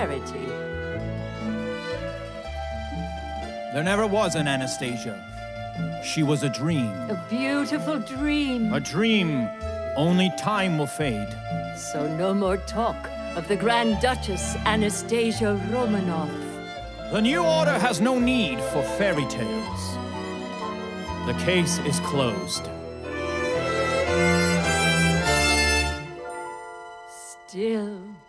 clarity. There never was an Anastasia. She was a dream. A beautiful dream. A dream only time will fade. So no more talk of the Grand Duchess Anastasia Romanov. The New Order has no need for fairy tales. The case is closed. Still,